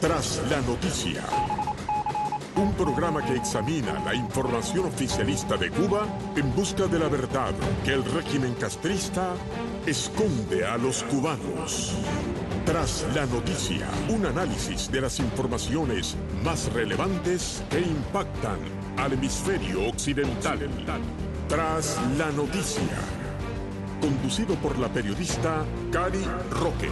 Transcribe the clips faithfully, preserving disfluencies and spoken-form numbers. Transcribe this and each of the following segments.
Tras la noticia, un programa que examina la información oficialista de Cuba en busca de la verdad que el régimen castrista esconde a los cubanos. Tras la noticia, un análisis de las informaciones más relevantes que impactan al hemisferio occidental. Tras la noticia, conducido por la periodista Cari Roque.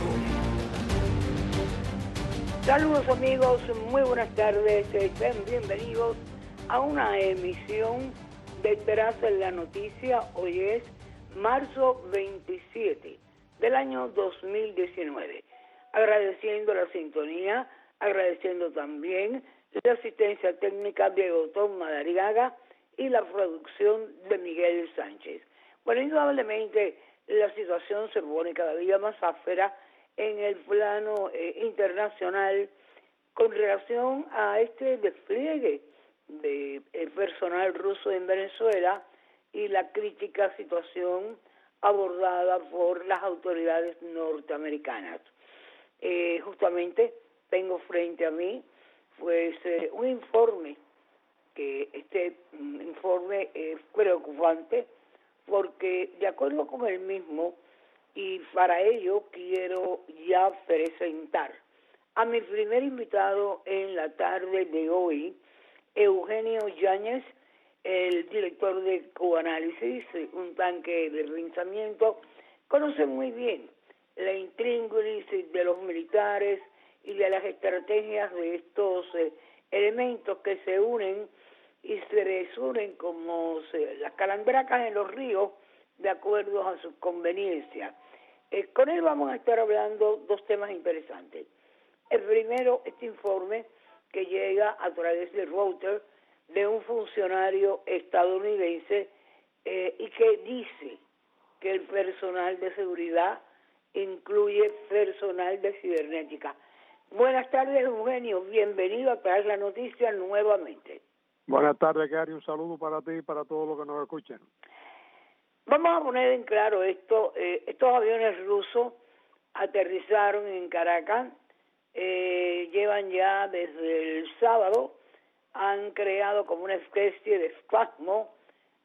Saludos amigos, muy buenas tardes, sean bienvenidos a una emisión de Tras la Noticia. Hoy es marzo veintisiete del año dos mil diecinueve. Agradeciendo la sintonía, agradeciendo también la asistencia técnica de Otón Madariaga y la producción de Miguel Sánchez. Bueno, indudablemente la situación se pone cada día más áspera en el plano eh, internacional con relación a este despliegue de eh, personal ruso en Venezuela y la crítica situación abordada por las autoridades norteamericanas. Eh, justamente tengo frente a mí pues eh, un informe que este um, informe es preocupante porque de acuerdo con el mismo, y para ello quiero ya presentar a mi primer invitado en la tarde de hoy, Eugenio Yáñez, el director de Cubanálisis, un tanque de pensamiento. Conoce muy bien la intríngulis de los militares y de las estrategias de estos eh, elementos que se unen y se desunen como se, las calandracas en los ríos de acuerdo a sus conveniencias. Eh, con él vamos a estar hablando dos temas interesantes. El primero, este informe que llega a través de Reuters de un funcionario estadounidense eh, y que dice que el personal de seguridad incluye personal de cibernética. Buenas tardes, Eugenio. Bienvenido a Tras la Noticia nuevamente. Buenas tardes, Gary. Un saludo para ti y para todos los que nos escuchan. Vamos a poner en claro esto. Eh, estos aviones rusos aterrizaron en Caracas, eh, llevan ya desde el sábado, han creado como una especie de espasmo,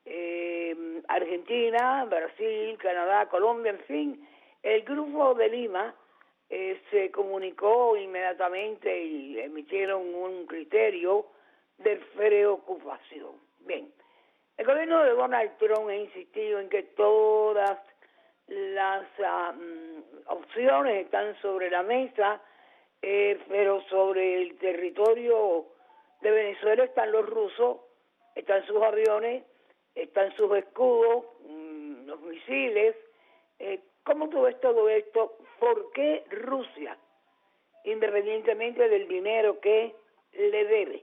eh, Argentina, Brasil, Canadá, Colombia, en fin, el grupo de Lima eh, se comunicó inmediatamente y emitieron un criterio de preocupación. Bien. El gobierno de Donald Trump ha insistido en que todas las um, opciones están sobre la mesa, eh, pero sobre el territorio de Venezuela están los rusos, están sus aviones, están sus escudos, um, los misiles. Eh, ¿Cómo tú ves todo esto? ¿Por qué Rusia, independientemente del dinero que le debe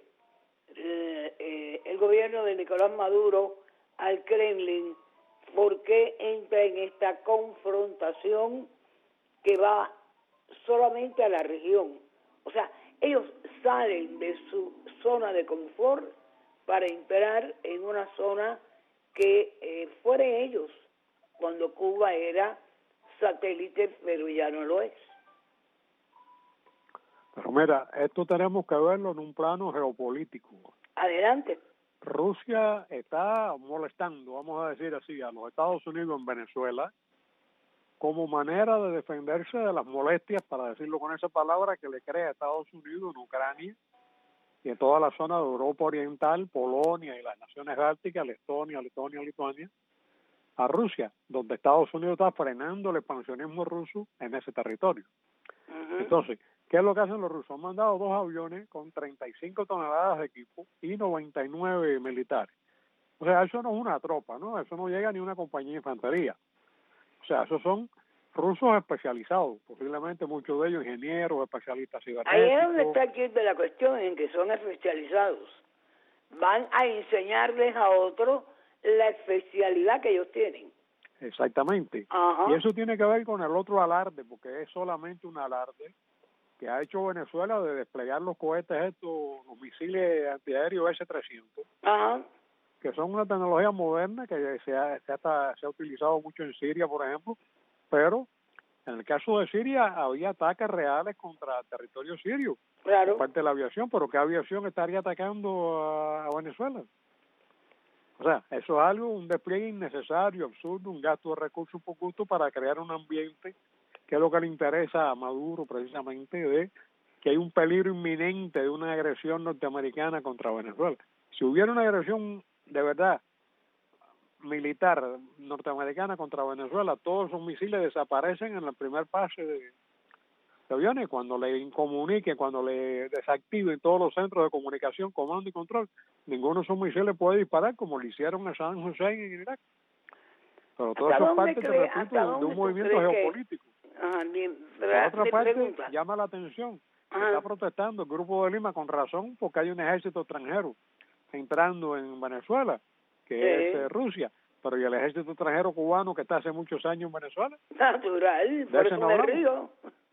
El, eh, el gobierno de Nicolás Maduro al Kremlin, por qué entra en esta confrontación que va solamente a la región? O sea, ellos salen de su zona de confort para entrar en una zona que eh, fueron ellos cuando Cuba era satélite, pero ya no lo es. Pero mira, esto tenemos que verlo en un plano geopolítico. Adelante. Rusia está molestando, vamos a decir así, a los Estados Unidos en Venezuela como manera de defenderse de las molestias, para decirlo con esa palabra, que le crea a Estados Unidos en Ucrania y en toda la zona de Europa Oriental, Polonia y las naciones bálticas, Estonia, Letonia, Lituania, a Rusia, donde Estados Unidos está frenando el expansionismo ruso en ese territorio. Uh-huh. Entonces, ¿qué es lo que hacen los rusos? Han mandado dos aviones con treinta y cinco toneladas de equipo y noventa y nueve militares. O sea, eso no es una tropa, ¿no? Eso no llega ni una compañía de infantería. O sea, esos son rusos especializados, posiblemente muchos de ellos ingenieros, especialistas cibernéticos. Ahí es donde está aquí de la cuestión, en que son especializados. Van a enseñarles a otros la especialidad que ellos tienen. Exactamente. Ajá. Y eso tiene que ver con el otro alarde, porque es solamente un alarde que ha hecho Venezuela de desplegar los cohetes estos, los misiles antiaéreos ese trescientos, Ajá. que son una tecnología moderna que se ha, se, ha, se ha utilizado mucho en Siria, por ejemplo, pero En el caso de Siria había ataques reales contra el territorio sirio, claro, por parte de la aviación, pero ¿qué aviación estaría atacando a, a Venezuela? O sea, eso es algo, un despliegue innecesario, absurdo, un gasto de recursos por gusto para crear un ambiente que es lo que le interesa a Maduro precisamente, de que hay un peligro inminente de una agresión norteamericana contra Venezuela. Si hubiera una agresión de verdad militar norteamericana contra Venezuela, todos esos misiles desaparecen en el primer pase de, de aviones, cuando le incomuniquen, cuando le desactiven todos los centros de comunicación, comando y control, ninguno de esos misiles puede disparar como lo hicieron a Saddam Hussein en Irak. Pero todo eso es parte, te repito, de, de un movimiento geopolítico. Que... Ajá, bien. Por otra parte, pregunta. llama la atención, está protestando el Grupo de Lima con razón, porque hay un ejército extranjero entrando en Venezuela, que sí. es eh, Rusia, pero ¿y el ejército extranjero cubano que está hace muchos años en Venezuela? Natural, por eso me río.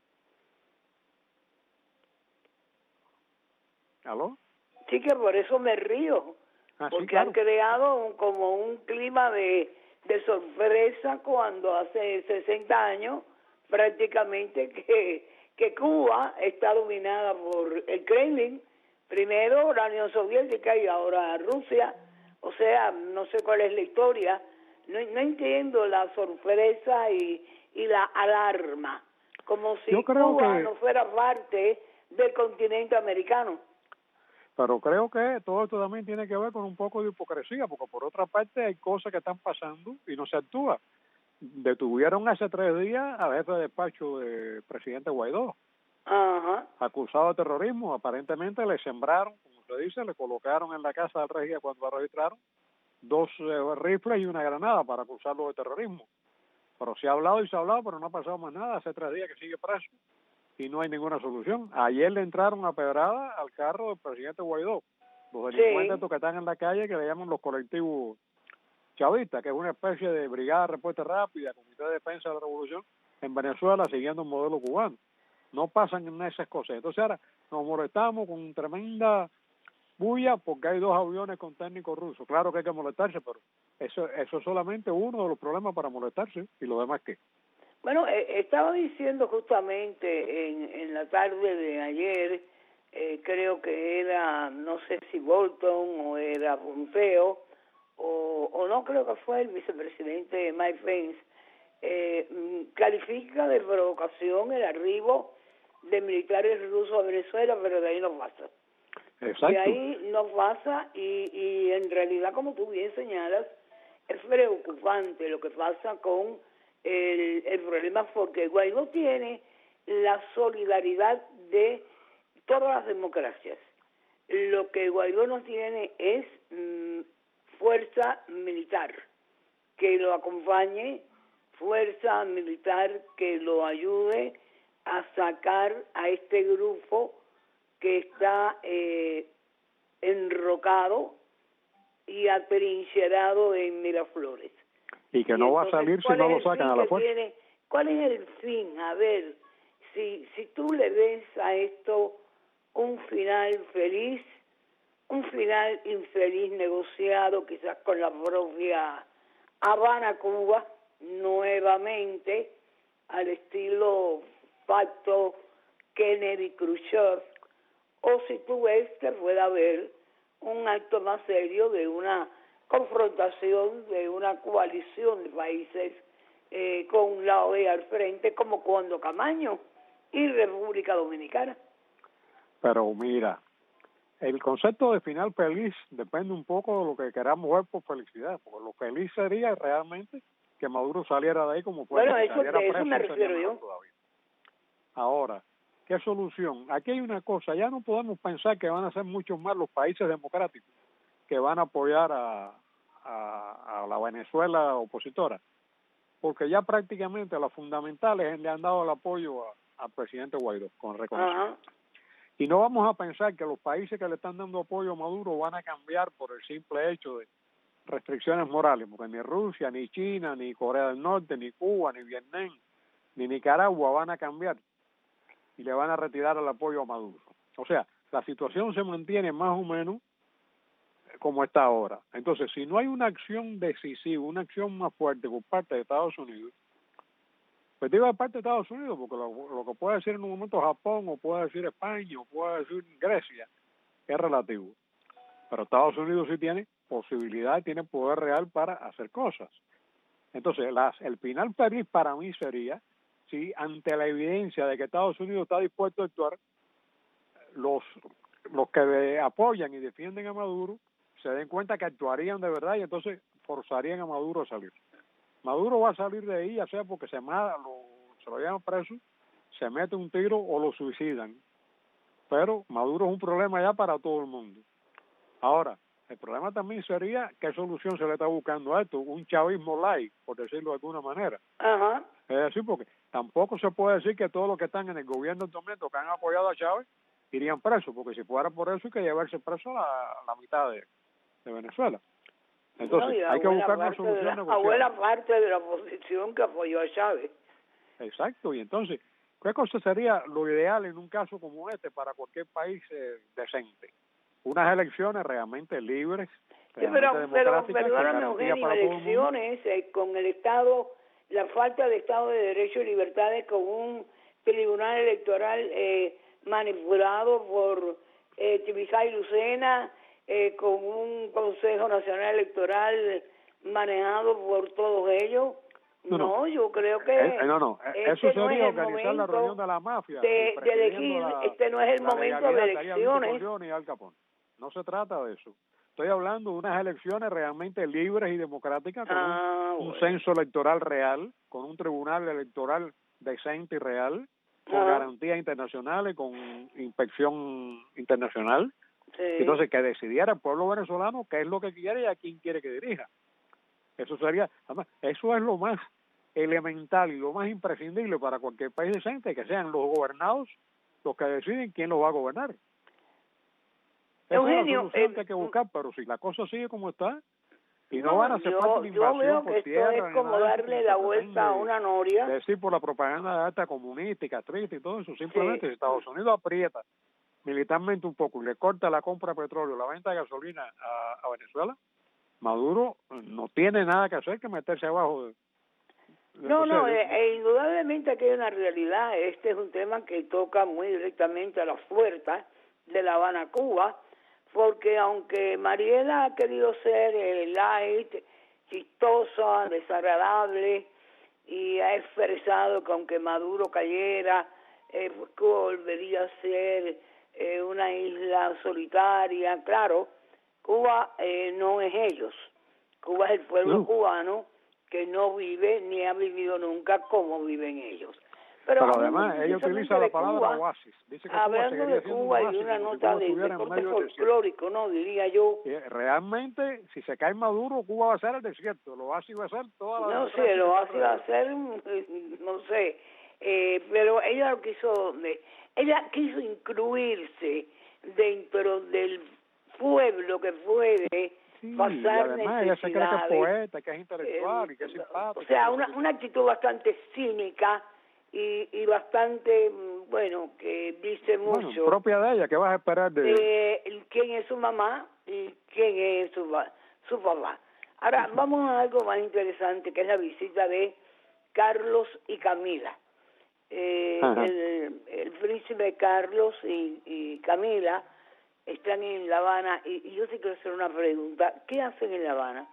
¿Aló? Sí, que por eso me río, ah, porque sí, claro. han creado un, como un clima de, de sorpresa cuando hace sesenta años prácticamente que, que Cuba está dominada por el Kremlin, primero la Unión Soviética y ahora Rusia. O sea, no sé cuál es la historia, no, no entiendo la sorpresa y, y la alarma, como si Cuba que... no fuera parte del continente americano. Pero creo que todo esto también tiene que ver con un poco de hipocresía, porque por otra parte hay cosas que están pasando y no se actúa. Detuvieron hace tres días al jefe de despacho del presidente Guaidó, Ajá. acusado de terrorismo. Aparentemente le sembraron, como se dice, le colocaron en la casa del régimen cuando lo registraron dos eh, rifles y una granada para acusarlo de terrorismo. Pero se ha hablado y se ha hablado, pero no ha pasado más nada. Hace tres días que sigue preso y no hay ninguna solución. Ayer le entraron a pedrada al carro del presidente Guaidó, los delincuentes sí. que están en la calle, que le llaman los colectivos chavistas, que es una especie de brigada de respuesta rápida, comité de defensa de la revolución en Venezuela, siguiendo un modelo cubano. No pasan en esas cosas. Entonces ahora nos molestamos con tremenda bulla porque hay dos aviones con técnicos rusos. Claro que hay que molestarse, pero eso, eso es solamente uno de los problemas para molestarse. ¿Y lo demás qué? Bueno, eh, estaba diciendo justamente en, en la tarde de ayer, eh, creo que era, no sé si Bolton o era Pompeo, o, o no creo que fue el vicepresidente Mike Pence, eh, califica de provocación el arribo de militares rusos a Venezuela, pero de ahí no pasa. Exacto. De ahí no pasa y, y en realidad, como tú bien señalas, es preocupante lo que pasa con el, el problema, porque Guaidó tiene la solidaridad de todas las democracias. Lo que Guaidó no tiene es mmm, fuerza militar que lo acompañe, fuerza militar que lo ayude a sacar a este grupo que está eh, enrocado y atrincherado en Miraflores. Y que y no entonces, va a salir si no lo sacan a la fuerza. Tiene, ¿Cuál es el fin? A ver, si, si tú le ves a esto un final feliz, un final infeliz negociado quizás con la propia Habana, Cuba, nuevamente al estilo pacto Kennedy-Khrushchev, o si tú ves que pueda haber un acto más serio de una confrontación, de una coalición de países eh, con la O E A al frente, como cuando Camaño y República Dominicana. Pero mira, el concepto de final feliz depende un poco de lo que queramos ver por felicidad, porque lo feliz sería realmente que Maduro saliera de ahí como fue. Bueno, eso, de eso me refiero yo. Todavía. Ahora, ¿qué solución? Aquí hay una cosa, ya no podemos pensar que van a ser muchos más los países democráticos que van a apoyar a, a, a la Venezuela opositora, porque ya prácticamente los fundamentales le han dado el apoyo a, al presidente Guaidó, con reconocimiento. Uh-huh. Y no vamos a pensar que los países que le están dando apoyo a Maduro van a cambiar por el simple hecho de restricciones morales, porque ni Rusia, ni China, ni Corea del Norte, ni Cuba, ni Vietnam, ni Nicaragua van a cambiar y le van a retirar el apoyo a Maduro. O sea, la situación se mantiene más o menos como está ahora. Entonces, si no hay una acción decisiva, una acción más fuerte por parte de Estados Unidos, Pues digo de parte de Estados Unidos, porque lo, lo que puede decir en un momento Japón, o puede decir España, o puede decir Grecia, es relativo. Pero Estados Unidos sí tiene posibilidad, tiene poder real para hacer cosas. Entonces, las, el final feliz para mí sería si ante la evidencia de que Estados Unidos está dispuesto a actuar, los, los que apoyan y defienden a Maduro se den cuenta que actuarían de verdad y entonces forzarían a Maduro a salir. Maduro va a salir de ahí, ya sea porque se, mata, lo, se lo llevan preso, se mete un tiro o lo suicidan. Pero Maduro es un problema ya para todo el mundo. Ahora, el problema también sería qué solución se le está buscando a esto, un chavismo light, por decirlo de alguna manera. Ajá. Es decir, porque tampoco se puede decir que todos los que están en el gobierno en este momento que han apoyado a Chávez irían presos, porque si fuera por eso hay que llevarse preso la, la mitad de, de Venezuela. Entonces, no, hay que buscar una solución la, negociada. Buena parte de la oposición que apoyó a Chávez. Exacto, y entonces, ¿qué cosa sería lo ideal en un caso como este para cualquier país eh, decente? Unas elecciones realmente libres, sí, pero, pero perdóname, Eugenio, elecciones eh, con el Estado, la falta de Estado de Derecho y Libertades, con un tribunal electoral eh, manipulado por eh, Tibisay Lucena, eh, con un Consejo Nacional Electoral manejado por todos ellos. No, no, no yo creo que eh, no, no. Este eso sería no es organizar la reunión de la mafia de, de elegir, la, este no es el momento de elecciones. Y Al Capone. No se trata de eso. Estoy hablando de unas elecciones realmente libres y democráticas, con ah, un, un bueno. censo electoral real, con un tribunal electoral decente y real, con ah. garantías internacionales, con inspección internacional. Sí. Entonces, que decidiera el pueblo venezolano qué es lo que quiere y a quién quiere que dirija. Eso sería, además, eso es lo más elemental y lo más imprescindible para cualquier país decente, que sean los gobernados los que deciden quién los va a gobernar. Eugenio, es la solución eh, que hay que buscar, pero si la cosa sigue como está y no, no van a hacer falta una invasión yo veo por que tierra, esto es como darle la vuelta a una noria. Es decir, por la propaganda de alta comunista y castrista y todo eso, simplemente sí. si Estados Unidos aprieta militarmente un poco y le corta la compra de petróleo, la venta de gasolina a, a Venezuela, Maduro no tiene nada que hacer que meterse abajo de, de no, no, de, eh, eh, indudablemente aquí hay una realidad. Este es un tema que toca muy directamente a las puertas de La Habana, Cuba, porque aunque Mariela ha querido ser eh, light, chistosa, desagradable, y ha expresado que aunque Maduro cayera, eh, pues Cuba volvería a ser eh, una isla solitaria. Claro, Cuba eh, no es ellos. Cuba es el pueblo no. cubano que no vive ni ha vivido nunca como viven ellos. Pero, Pero además, ella utiliza la palabra Cuba, oasis. Dice que hablando Cuba de Cuba y una nota de, de corte folclórico, ¿no? Diría yo. Realmente, si se cae Maduro, Cuba va a ser el desierto. El oasis va a ser toda la... No sé, el oasis va a ser, no sé. Eh, pero ella lo quiso, ella quiso incluirse dentro del pueblo que puede sí, pasar y además ella se cree que es poeta, que es intelectual eh, y que es simpática. O sea, una, una actitud bastante cínica y, y bastante, bueno, que dice mucho. Bueno, propia de ella, ¿qué vas a esperar de eh, quién es su mamá y quién es su, su papá. Ahora, vamos a algo más interesante, que es la visita de Carlos y Camila. Eh, el, el príncipe Carlos y, y Camila están en La Habana, y, y yo sí quiero hacer una pregunta. ¿Qué hacen en La Habana?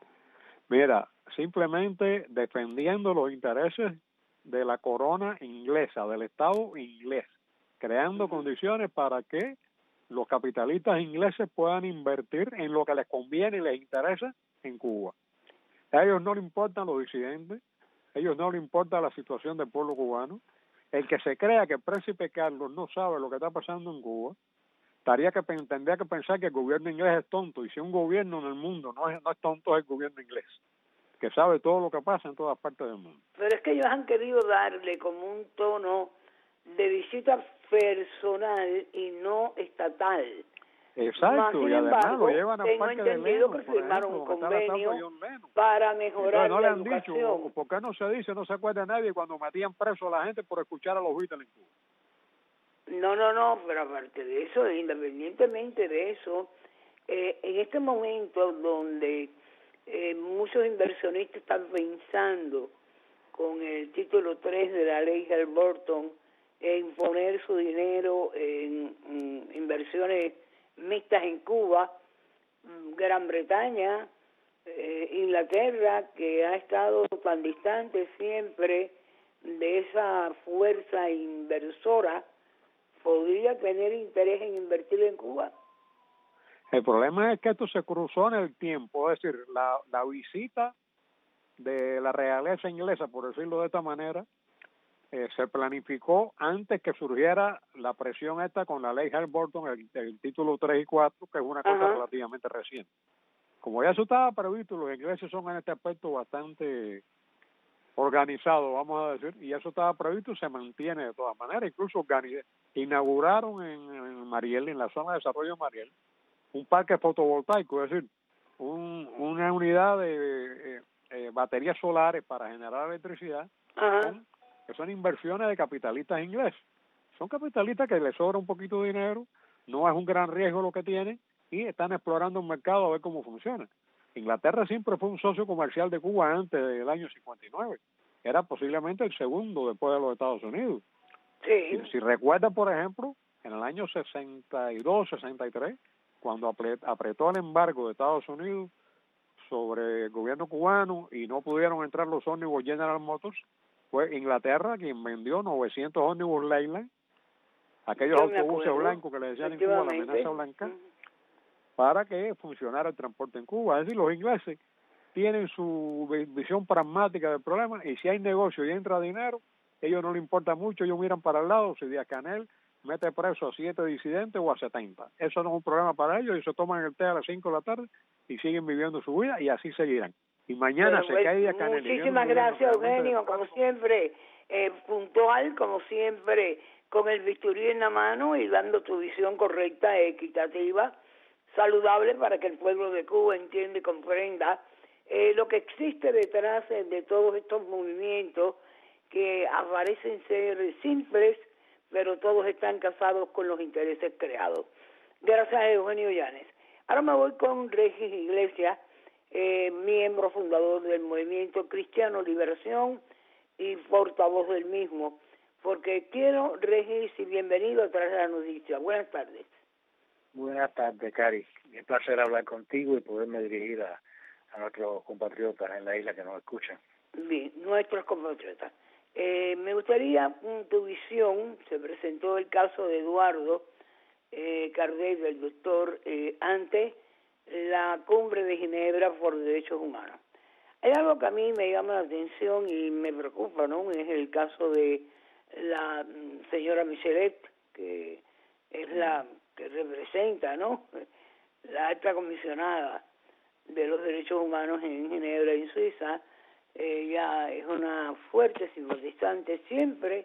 Mira, simplemente defendiendo los intereses de la corona inglesa, del Estado inglés, creando uh-huh. condiciones para que los capitalistas ingleses puedan invertir en lo que les conviene y les interesa en Cuba. A ellos no les importan los disidentes, a ellos no les importa la situación del pueblo cubano. El que se crea que el príncipe Carlos no sabe lo que está pasando en Cuba, tendría que, tendría que pensar que el gobierno inglés es tonto, y si un gobierno en el mundo no es, no es tonto, es el gobierno inglés, que sabe todo lo que pasa en todas partes del mundo. Pero es que ellos han querido darle como un tono de visita personal y no estatal. Exacto, Más, sin y además embargo, lo llevan al tengo parque entendido de Lennon, que firmaron ejemplo, un convenio para mejorar Entonces, no la le han educación. Dicho, ¿por qué no se dice, no se acuerda nadie cuando metían preso a la gente por escuchar a los Beatles en Cuba? No, no, no, pero aparte de eso, independientemente de eso, eh, en este momento donde eh, muchos inversionistas están pensando con el título tres de la ley Helms-Burton en poner su dinero en, en inversiones mixtas en Cuba, Gran Bretaña, eh, Inglaterra, que ha estado tan distante siempre de esa fuerza inversora, podría tener interés en invertir en Cuba. El problema es que esto se cruzó en el tiempo, es decir, la, la visita de la realeza inglesa, por decirlo de esta manera, eh, se planificó antes que surgiera la presión esta con la ley Helms-Burton, el, el título tres y cuatro, que es una cosa Ajá. relativamente reciente. Como ya eso estaba previsto, los ingleses son en este aspecto bastante organizados, vamos a decir, y eso estaba previsto y se mantiene de todas maneras. Incluso inauguraron en, en Mariel, en la zona de desarrollo de Mariel, un parque fotovoltaico, es decir, un, una unidad de eh, eh, baterías solares para generar electricidad, con, que son inversiones de capitalistas ingleses. Son capitalistas que les sobra un poquito de dinero, no es un gran riesgo lo que tienen, y están explorando un mercado a ver cómo funciona. Inglaterra siempre fue un socio comercial de Cuba antes del año cincuenta y nueve. Era posiblemente el segundo después de los Estados Unidos. Sí. Si, si recuerda, por ejemplo, en el año sesenta y dos, sesenta y tres, cuando apretó el embargo de Estados Unidos sobre el gobierno cubano y no pudieron entrar los ómnibus General Motors, fue Inglaterra quien vendió novecientos ómnibus Leyland, aquellos autobuses blancos que le decían en Cuba la amenaza blanca, uh-huh. para que funcionara el transporte en Cuba. Es decir, los ingleses tienen su visión pragmática del problema, y si hay negocio y entra dinero, ellos no les importa mucho, ellos miran para el lado, si Díaz-Canel mete preso a siete disidentes o a setenta. Eso no es un problema para ellos, y se toman el té a las cinco de la tarde y siguen viviendo su vida, y así seguirán. Y mañana bueno, se cae Díaz-Canel. Muchísimas gracias, Eugenio, como siempre, eh, puntual, como siempre, con el bisturí en la mano y dando tu visión correcta, equitativa, saludable, para que el pueblo de Cuba entienda y comprenda eh, lo que existe detrás de todos estos movimientos que aparecen ser simples, pero todos están casados con los intereses creados. Gracias a Eugenio Llanes. Ahora me voy con Regis Iglesias, eh, miembro fundador del Movimiento Cristiano Liberación y portavoz del mismo, porque quiero, Regis, y bienvenido a Tras la Noticia. Buenas tardes. Buenas tardes, Cari. Es un placer hablar contigo y poderme dirigir a, a nuestros compatriotas en la isla que nos escuchan. Bien, nuestros compatriotas. Eh, me gustaría tu visión. Se presentó el caso de Eduardo eh, Cardés, del doctor, eh, ante la cumbre de Ginebra por derechos humanos. Hay algo que a mí me llama la atención y me preocupa, ¿no? Es el caso de la señora Michelet, que es la que representa, ¿no?, la alta comisionada de los derechos humanos en Ginebra y en Suiza. Ella es una fuerte simpatizante, siempre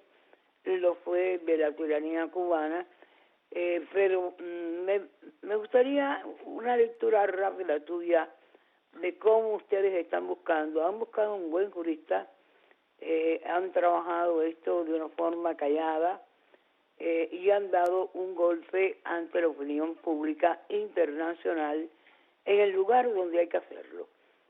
lo fue de la tiranía cubana, eh, pero me, me gustaría una lectura rápida tuya de cómo ustedes están buscando. Han buscado un buen jurista, eh, han trabajado esto de una forma callada, eh, y han dado un golpe ante la opinión pública internacional en el lugar donde hay que hacerlo.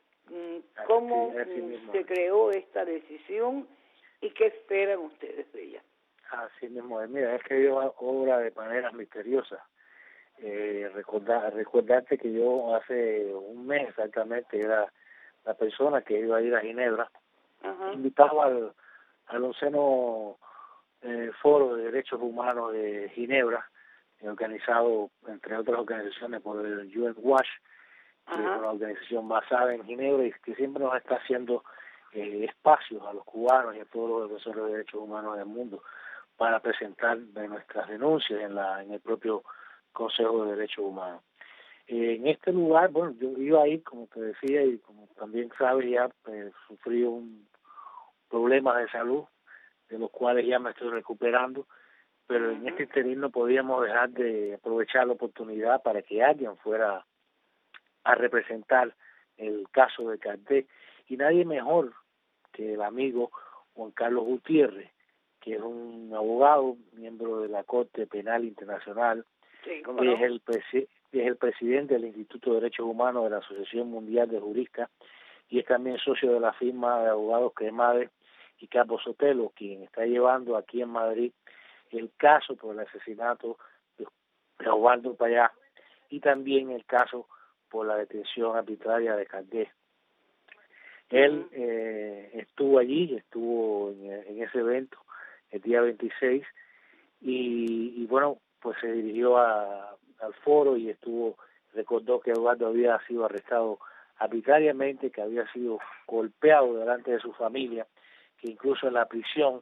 ¿Cómo se creó esta decisión y qué esperan ustedes de ella? Así mismo es. Mira, es que yo obra de maneras misteriosas. Eh, recordar, recordarte que yo hace un mes exactamente era la persona que iba a ir a Ginebra, uh-huh. invitado al, al onceno eh, Foro de Derechos Humanos de Ginebra, organizado entre otras organizaciones por el U N Watch, que es una organización basada en Ginebra y que siempre nos está haciendo eh, espacios a los cubanos y a todos los defensores de derechos humanos del mundo para presentar de nuestras denuncias en la en el propio Consejo de Derechos Humanos. Eh, en este lugar, bueno, yo iba ahí, como te decía, y como también sabes, ya eh, sufrí un problemas de salud, de los cuales ya me estoy recuperando, pero en este interín no podíamos dejar de aprovechar la oportunidad para que alguien fuera a representar el caso de Cardés, y nadie mejor que el amigo Juan Carlos Gutiérrez, que es un abogado, miembro de la Corte Penal Internacional, sí, que no? es, el presi- es el presidente del Instituto de Derechos Humanos de la Asociación Mundial de Juristas, y es también socio de la firma de abogados Cremades, y Capo Sotelo, quien está llevando aquí en Madrid el caso por el asesinato de Osvaldo Payá y también el caso por la detención arbitraria de Cardé. Él eh, estuvo allí, estuvo en, en ese evento el día veintiséis y, y bueno, pues se dirigió a, al foro y estuvo, recordó que Osvaldo había sido arrestado arbitrariamente, que había sido golpeado delante de su familia, que incluso en la prisión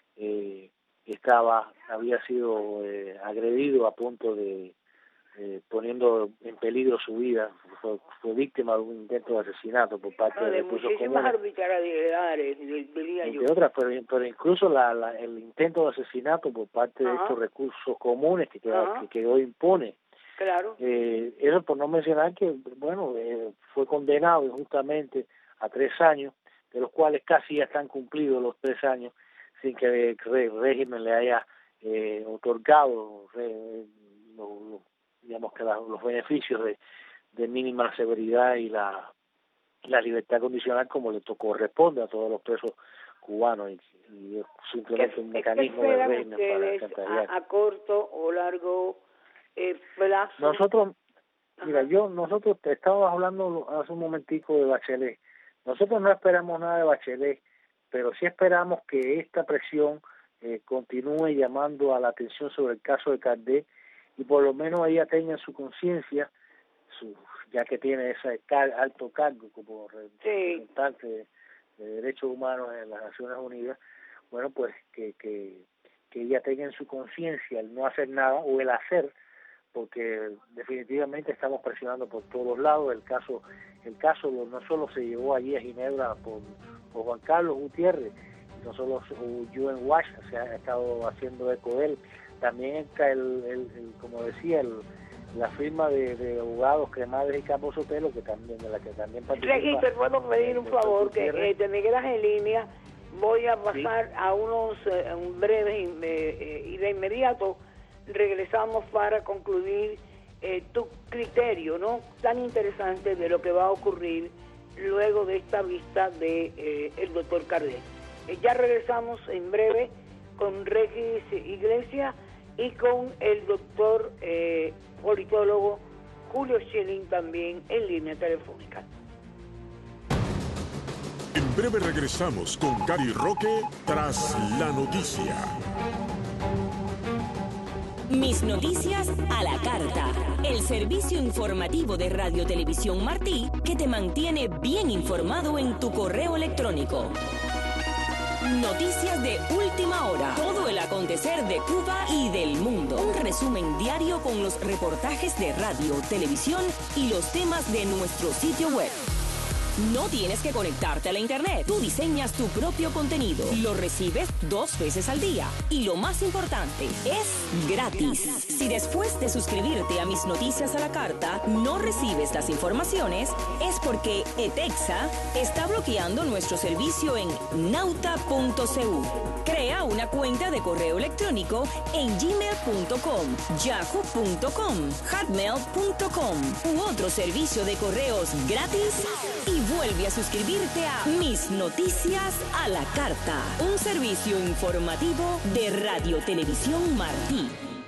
eh, estaba, había sido eh, agredido a punto de eh, poniendo en peligro su vida, fue, fue víctima de un intento de asesinato por parte no, de, de recursos muchísimas comunes, arbitrariedades, diría yo. entre otras, pero, pero incluso la, la, el intento de asesinato por parte Ajá. de estos recursos comunes que, queda, que quedó impune. Claro. Eh, eso por no mencionar que, bueno, eh, fue condenado injustamente a tres años, de los cuales casi ya están cumplidos los tres años, sin que el régimen le haya eh, otorgado eh, lo, lo, digamos que la, los beneficios de, de mínima severidad y la, la libertad condicional como le corresponde a todos los presos cubanos, y, y es simplemente ¿Qué, un mecanismo del régimen para chantajear. A, a corto o largo eh, plazo? Nosotros, Ajá. mira, yo, nosotros te estábamos hablando hace un momentico de Bachelet. Nosotros no esperamos nada de Bachelet, pero sí esperamos que esta presión eh, continúe llamando a la atención sobre el caso de Cardé y por lo menos ella tenga en su conciencia, su, ya que tiene ese car alto cargo como representante sí. de, de derechos humanos en las Naciones Unidas, bueno, pues que, que, que ella tenga en su conciencia el no hacer nada o el hacer, porque definitivamente estamos presionando por todos lados. El caso el caso no solo se llevó allí a Ginebra por, por Juan Carlos Gutiérrez, no solo U N Watch se ha estado haciendo eco de él, también está el, el, el como decía, el, la firma de, de abogados Cremades y Capo Sotelo, que también, de la que también participa. Regis, te puedo pedir un favor, que eh, te me quedas en línea, voy a pasar sí. a unos eh, un breves eh, y de inmediato regresamos para concluir eh, tu criterio, ¿no? Tan interesante de lo que va a ocurrir luego de esta vista de eh, el doctor Cardé. Eh, ya regresamos en breve con Regis Iglesias y con el doctor eh, politólogo Julio Schilling también en línea telefónica. En breve regresamos con Gary Roque tras la noticia. Mis noticias a la carta. El servicio informativo de Radio Televisión Martí que te mantiene bien informado en tu correo electrónico. Noticias de última hora. Todo el acontecer de Cuba y del mundo. Un resumen diario con los reportajes de radio, televisión y los temas de nuestro sitio web. No tienes que conectarte a la internet. Tú diseñas tu propio contenido. Lo recibes dos veces al día. Y lo más importante, es gratis. Si después de suscribirte a Mis Noticias a la Carta no recibes las informaciones, es porque ETEXA está bloqueando nuestro servicio en nauta punto c u. Crea una cuenta de correo electrónico en gmail punto com, yahoo punto com, hotmail punto com u otro servicio de correos gratis y vuelve a suscribirte a Mis Noticias a la Carta, un servicio informativo de Radio Televisión Martí.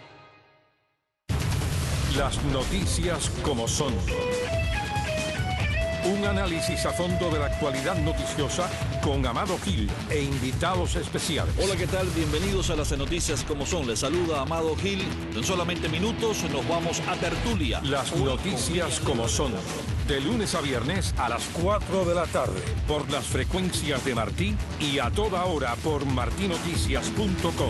Las noticias como son. Un análisis a fondo de la actualidad noticiosa con Amado Gil e invitados especiales. Hola, ¿qué tal? Bienvenidos a las noticias como son. Les saluda Amado Gil. En solamente minutos nos vamos a tertulia. Las noticias como son. De lunes a viernes a las cuatro de la tarde. Por las frecuencias de Martí y a toda hora por martí noticias punto com.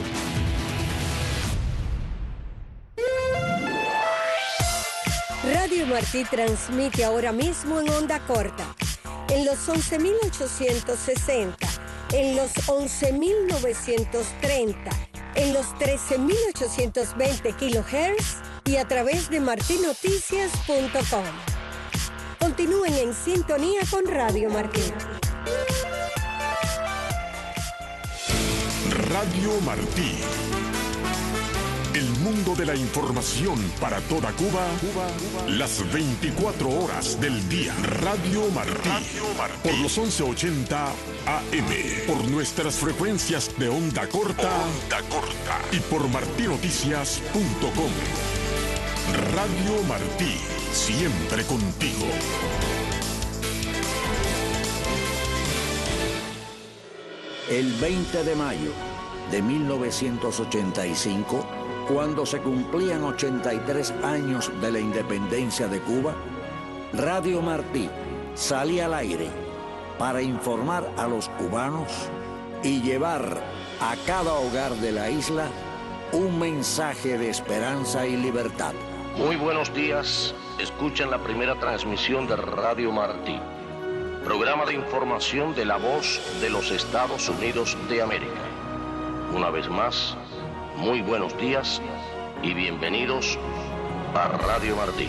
Radio Martí transmite ahora mismo en onda corta, en los once mil ochocientos sesenta, en los once mil novecientos treinta, en los trece mil ochocientos veinte kilohertz y a través de martí noticias punto com. Continúen en sintonía con Radio Martí. Radio Martí. El mundo de la información para toda Cuba, Cuba, Cuba. Las veinticuatro horas del día. Radio Martí. Radio Martí. Por los once ochenta A M. Por nuestras frecuencias de onda corta. Onda corta. Y por martí noticias punto com. Radio Martí. Siempre contigo. El veinte de mayo de mil novecientos ochenta y cinco, cuando se cumplían ochenta y tres años de la independencia de Cuba, Radio Martí salía al aire para informar a los cubanos y llevar a cada hogar de la isla un mensaje de esperanza y libertad. Muy buenos días, escuchan la primera transmisión de Radio Martí, programa de información de la voz de los Estados Unidos de América. Una vez más, muy buenos días y bienvenidos a Radio Martí.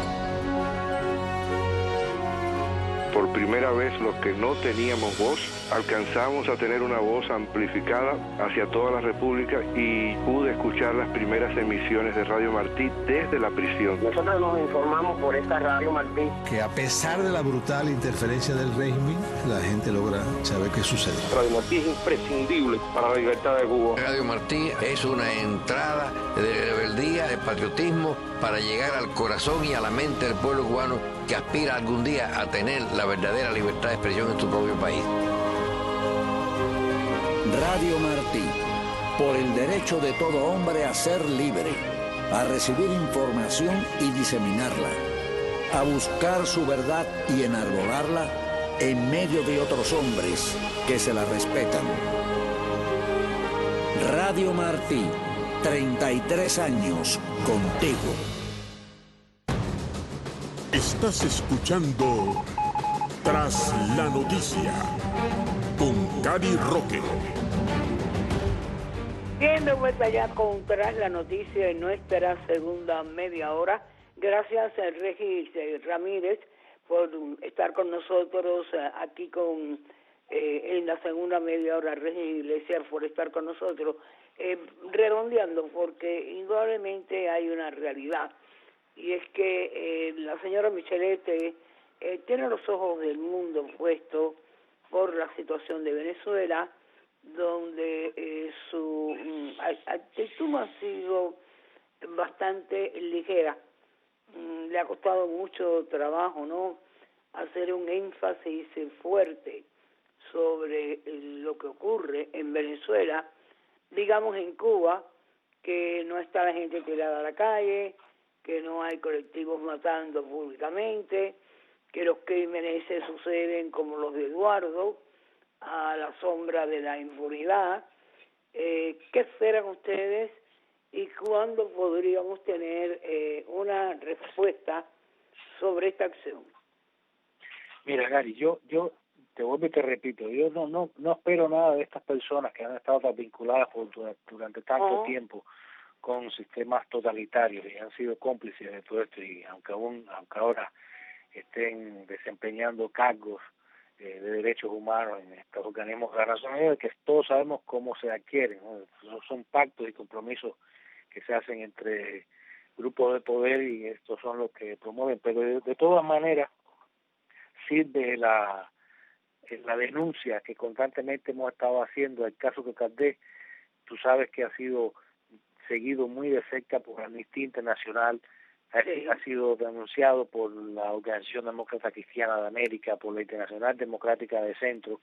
Por primera vez, los que no teníamos voz, alcanzamos a tener una voz amplificada hacia toda la República y pude escuchar las primeras emisiones de Radio Martí desde la prisión. Nosotros nos informamos por esta Radio Martí. Que a pesar de la brutal interferencia del régimen, la gente logra saber qué sucede. Radio Martí es imprescindible para la libertad de Cuba. Radio Martí es una entrada de rebeldía, de patriotismo, para llegar al corazón y a la mente del pueblo cubano que aspira algún día a tener la verdadera libertad de expresión en su propio país. Radio Martí, por el derecho de todo hombre a ser libre, a recibir información y diseminarla, a buscar su verdad y enarbolarla en medio de otros hombres que se la respetan. Radio Martí, treinta y tres años contigo. Estás escuchando Tras la Noticia con Cari Roque. Bien, de vuelta ya con Tras la Noticia en nuestra segunda media hora. Gracias a Regis Ramírez por estar con nosotros aquí con eh, en la segunda media hora. Regis Iglesias por estar con nosotros. Eh, redondeando, porque indudablemente hay una realidad. Y es que eh, la señora Micheletti eh, tiene los ojos del mundo puestos por la situación de Venezuela, donde eh, su mm, actitud ha sido bastante ligera. Mm, le ha costado mucho trabajo, ¿no?, hacer un énfasis fuerte sobre lo que ocurre en Venezuela, digamos en Cuba, que no está la gente tirada a la calle, que no hay colectivos matando públicamente, que los crímenes se suceden como los de Eduardo, a la sombra de la impunidad. Eh, ¿Qué esperan ustedes y cuándo podríamos tener eh, una respuesta sobre esta acción? Mira, Gary, yo yo te vuelvo y te repito, yo no no no espero nada de estas personas que han estado tan vinculadas por, durante, durante tanto uh-huh. tiempo con sistemas totalitarios y han sido cómplices de todo esto, y aunque aún aunque ahora estén desempeñando cargos eh, de derechos humanos en estos organismos de la Nación Unida, que todos sabemos cómo se adquieren, ¿no? Son pactos y compromisos que se hacen entre grupos de poder y estos son los que promueven, pero de, de todas maneras sirve la la denuncia que constantemente hemos estado haciendo. El caso de Caldés, tú sabes que ha sido seguido muy de cerca por Amnistía Internacional, sí. ha sido denunciado por la Organización Demócrata Cristiana de América, por la Internacional Democrática de Centro,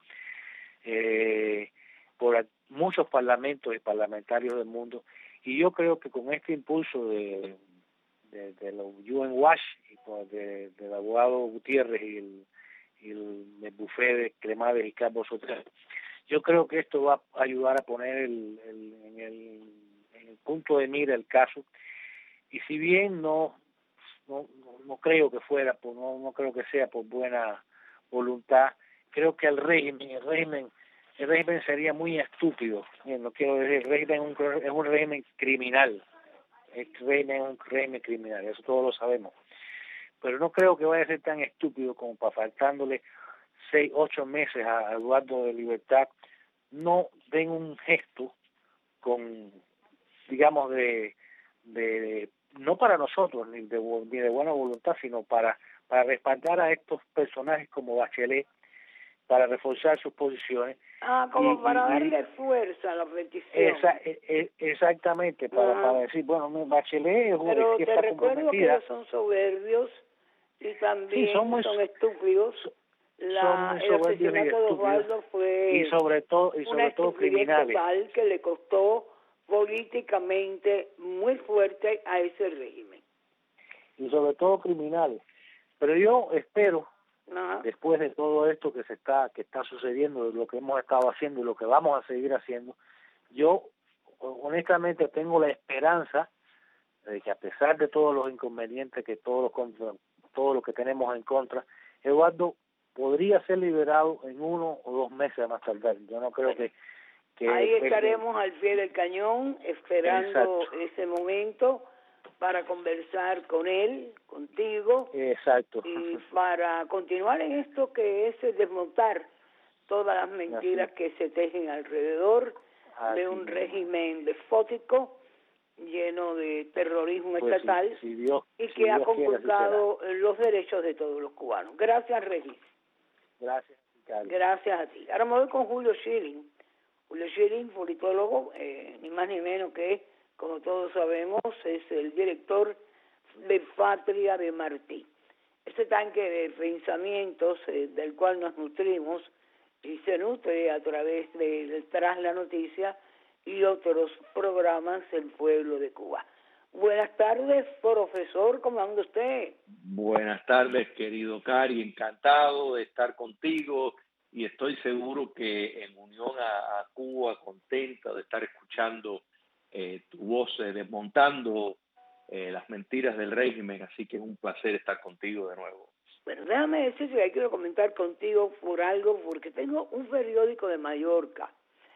eh, por muchos parlamentos y parlamentarios del mundo, y yo creo que con este impulso de de, de los U N Watch y por de, del abogado Gutiérrez y el, y el, el bufé de Cremades y Carlos Sotero, yo creo que esto va a ayudar a poner el, el, en el el punto de mira el caso, y si bien no no, no creo que fuera por, no, no creo que sea por buena voluntad, creo que el régimen el régimen el régimen sería muy estúpido. Bien, no quiero decir, el régimen es un, es un régimen criminal, el régimen es un régimen criminal, eso todos lo sabemos, pero no creo que vaya a ser tan estúpido como para faltándole seis, ocho meses a Eduardo de libertad, no den un gesto con, digamos, de, de, de no para nosotros ni de, ni de buena voluntad, sino para para respaldar a estos personajes como Bachelet, para reforzar sus posiciones. Ah, como y, para y, darle fuerza a la petición. Esa, e, exactamente, para, Ajá. para decir, bueno, Bachelet es una Pero que te está recuerdo que comprometida. ellos son soberbios y también Sí, son, muy, son estúpidos. La, son muy el soberbios y asesinato de Osvaldo fue y sobre todo y sobre una todo estupidez criminales. total que le costó políticamente muy fuerte a ese régimen. Y sobre todo criminales. Pero yo espero, Ajá. después de todo esto que se está que está sucediendo, de lo que hemos estado haciendo y lo que vamos a seguir haciendo, yo honestamente tengo la esperanza de que a pesar de todos los inconvenientes, que todos los contra, todo lo que tenemos en contra, Eduardo podría ser liberado en uno o dos meses más tardar. Yo no creo que, que ahí que, estaremos al pie del cañón esperando exacto. ese momento para conversar con él, contigo, exacto. y para continuar en esto que es desmontar todas las mentiras Así. que se tejen alrededor Así de un mismo. régimen despótico lleno de terrorismo Pues estatal si, si Dios, y si que ha Dios quiere, así conculcado los derechos de todos los cubanos. Gracias, Regis. Gracias, Carlos. Gracias a ti. Ahora me voy con Julio Schilling. Julio Schilling, politólogo, eh, ni más ni menos que, como todos sabemos, es el director de Patria de Martí. Ese tanque de pensamientos eh, del cual nos nutrimos y se nutre a través de Tras la Noticia y otros programas del pueblo de Cuba. Buenas tardes, profesor, ¿cómo anda usted? Buenas tardes, querido Cari, encantado de estar contigo y estoy seguro que en unión a, a Cuba, contenta de estar escuchando eh, tu voz eh, desmontando eh, las mentiras del régimen, así que es un placer estar contigo de nuevo. Bueno, déjame decir que quiero comentar contigo por algo, porque tengo un periódico de Mallorca.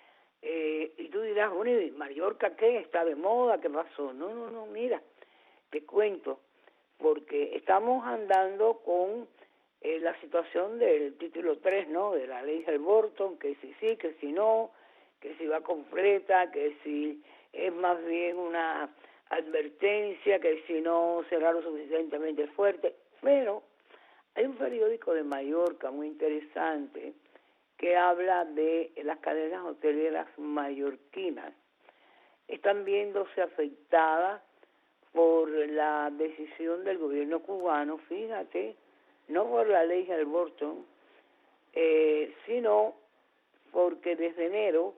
Eh, y tú dirás, bueno, ¿y Mallorca qué? ¿Está de moda? ¿Qué pasó? No, no, no, mira, te cuento, porque estamos andando con eh, la situación del título tres, ¿no?, de la ley Helborton, que si sí, que si no, que si va completa, que si es más bien una advertencia, que si no será lo suficientemente fuerte. Pero hay un periódico de Mallorca muy interesante que habla de las cadenas hoteleras mallorquinas. Están viéndose afectadas por la decisión del gobierno cubano, fíjate, no por la ley Helborton, eh, sino porque desde enero,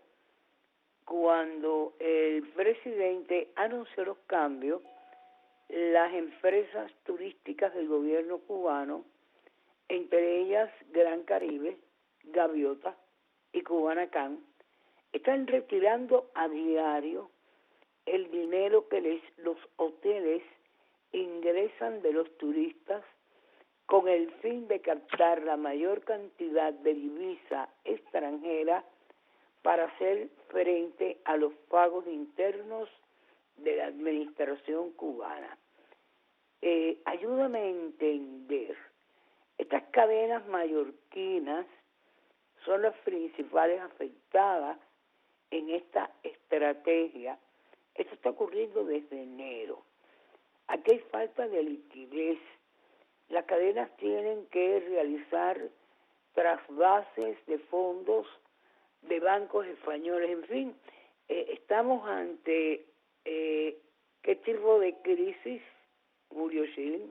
cuando el presidente anunció los cambios, las empresas turísticas del gobierno cubano, entre ellas Gran Caribe, Gaviota y Cubanacán, están retirando a diario el dinero que les, los hoteles ingresan de los turistas con el fin de captar la mayor cantidad de divisa extranjera para hacer frente a los pagos internos de la administración cubana. Eh, ayúdame a entender, estas cadenas mallorquinas son las principales afectadas en esta estrategia. Esto está ocurriendo desde enero. Aquí hay falta de liquidez. Las cadenas tienen que realizar trasvases de fondos de bancos españoles. En fin, eh, estamos ante eh, ¿qué tipo de crisis, Julio Schilling?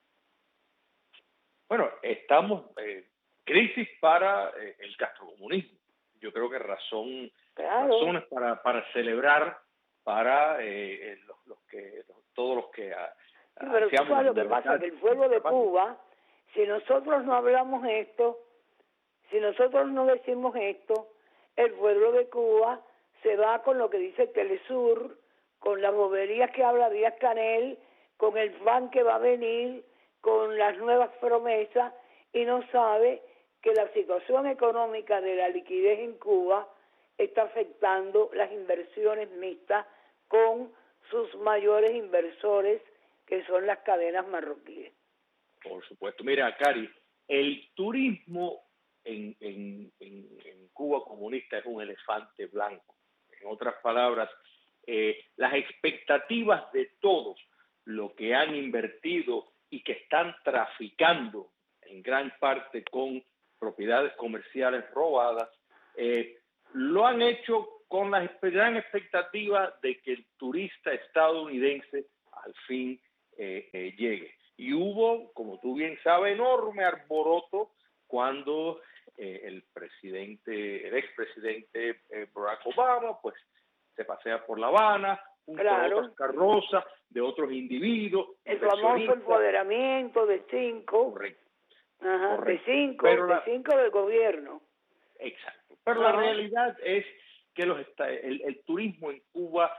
Bueno, estamos en eh, crisis para eh, el castrocomunismo. Yo creo que razón, claro. razones para, para celebrar para eh, los, los que los, todos los que a, sí, pero tú sabes lo que pasa, que el pueblo de Cuba, si nosotros no hablamos esto, si nosotros no decimos esto, el pueblo de Cuba se va con lo que dice Telesur, con las boberías que habla Díaz Canel, con el plan que va a venir, con las nuevas promesas, y no sabe que la situación económica de la liquidez en Cuba está afectando las inversiones mixtas con sus mayores inversores, que son las cadenas marroquíes. Por supuesto. Mira, Cari, el turismo en, en, en, en Cuba comunista es un elefante blanco. En otras palabras, eh, las expectativas de todos los que han invertido y que están traficando en gran parte con propiedades comerciales robadas, eh, lo han hecho con la gran expectativa de que el turista estadounidense al fin eh, eh, llegue. Y hubo, como tú bien sabes, enorme alboroto cuando eh, el presidente, el expresidente eh, Barack Obama, pues se pasea por La Habana, junto claro. a otras carrozas de otros individuos. El famoso empoderamiento de cinco. Correcto. Ajá, Correcto. de cinco, Pero de la, cinco del gobierno. Exacto. Pero Ajá. la realidad es que los está, el, el turismo en Cuba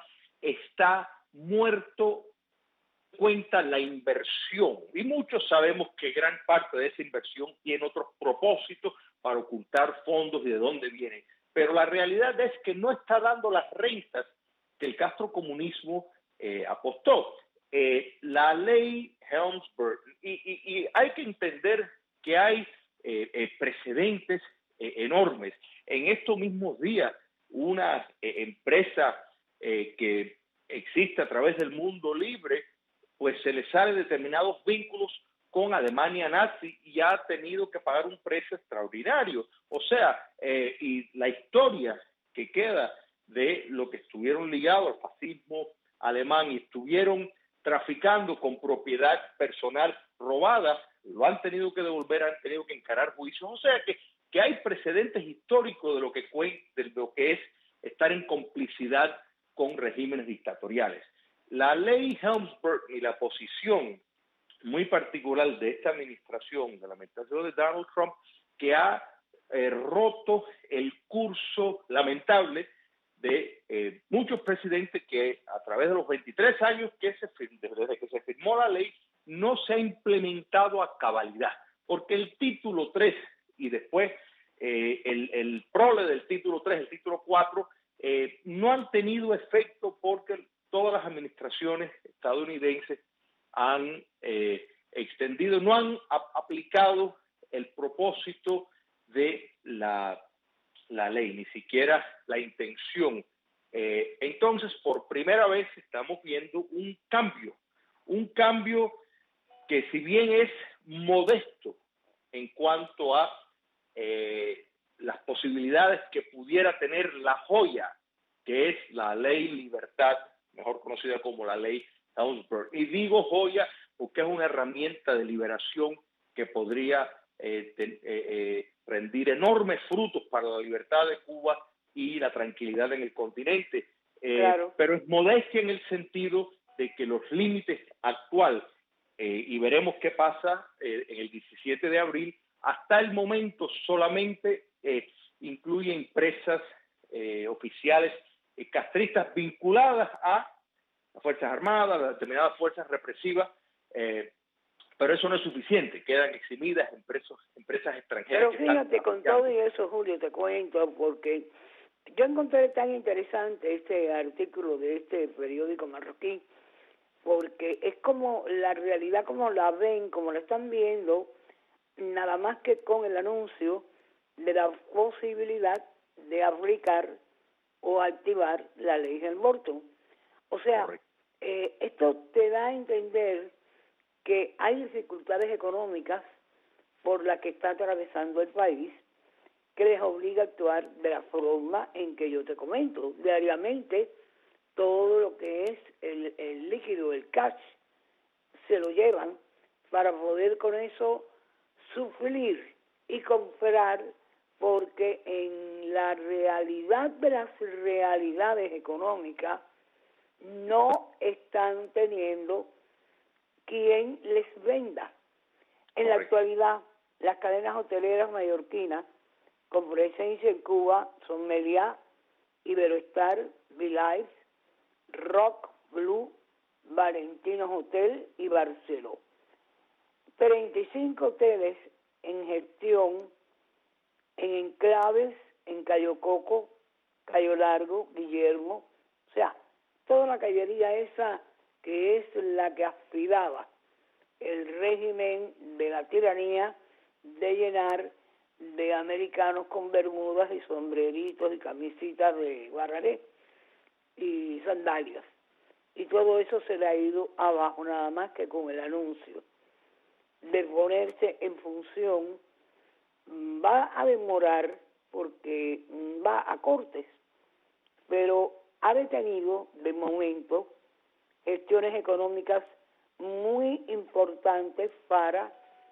está muerto, cuenta la inversión. Y muchos sabemos que gran parte de esa inversión tiene otros propósitos para ocultar fondos y de dónde vienen. Pero la realidad es que no está dando las rentas que el castrocomunismo eh, apostó. Eh, la ley Helms-Burton, y, y, y hay que entender que hay eh, eh, precedentes eh, enormes. En estos mismos días, una eh, empresa eh, que existe a través del mundo libre, pues se le sale determinados vínculos con Alemania nazi y ha tenido que pagar un precio extraordinario. O sea, eh, y la historia que queda de lo que estuvieron ligados al fascismo alemán y estuvieron traficando con propiedad personal robada, lo han tenido que devolver, han tenido que encarar juicios. O sea que, que hay precedentes históricos de lo que, de lo que es estar en complicidad con regímenes dictatoriales. La ley Helms-Burton y la posición muy particular de esta administración, de la administración de Donald Trump, que ha eh, roto el curso lamentable de eh, muchos presidentes que a través de los veintitrés años que se, desde que se firmó la ley no se ha implementado a cabalidad, porque el título tres y después eh, el, el prole del título tres, el título cuatro, eh, no han tenido efecto porque todas las administraciones estadounidenses han eh, extendido, no han ap aplicado el propósito de la, la ley, ni siquiera la intención. Eh, entonces, por primera vez estamos viendo un cambio, un cambio que si bien es modesto en cuanto a eh, las posibilidades que pudiera tener la joya, que es la ley Libertad, mejor conocida como la ley Helms-Burton. Y digo joya porque es una herramienta de liberación que podría eh, de, eh, eh, rendir enormes frutos para la libertad de Cuba y la tranquilidad en el continente. Eh, claro. Pero es modestia en el sentido de que los límites actuales, eh, y veremos qué pasa eh, en el diecisiete de abril, hasta el momento solamente eh, incluye empresas eh, oficiales eh, castristas vinculadas a las Fuerzas Armadas, a determinadas fuerzas represivas, eh, pero eso no es suficiente, quedan eximidas empresas, empresas extranjeras. Pero fíjate, con todo y eso, Julio, te cuento, porque yo encontré tan interesante este artículo de este periódico marroquí, porque es como la realidad, como la ven, como la están viendo, nada más que con el anuncio de la posibilidad de aplicar o activar la ley Helms-Burton. O sea, eh, esto te da a entender que hay dificultades económicas por las que está atravesando el país, que les obliga a actuar de la forma en que yo te comento. Diariamente, todo lo que es el, el líquido, el cash, se lo llevan para poder con eso suplir y comprar, porque en la realidad de las realidades económicas no están teniendo quien les venda. En Correcto. La actualidad, las cadenas hoteleras mallorquinas con presencia en Cuba son Meliá, Iberoestar, V-Life, Rock, Blue, Valentinos Hotel y Barceló. treinta y cinco hoteles en gestión en enclaves en Cayo Coco, Cayo Largo, Guillermo, o sea, toda la callería esa que es la que aspiraba el régimen de la tiranía de llenar de americanos con bermudas y sombreritos y camisitas de Guararé. y sandalias. Y todo eso se le ha ido abajo, nada más que con el anuncio de ponerse en función. Va a demorar porque va a cortes, pero ha detenido de momento gestiones económicas muy importantes para